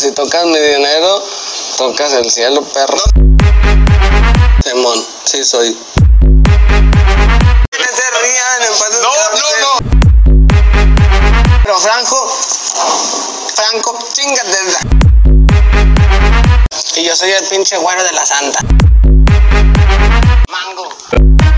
si tocas mi dinero, tocas el cielo, perro. Simón, sí soy. Que se rían, en paz descanse. No. Pero Franco, chingate. Y yo soy el pinche güero de la santa. Mango.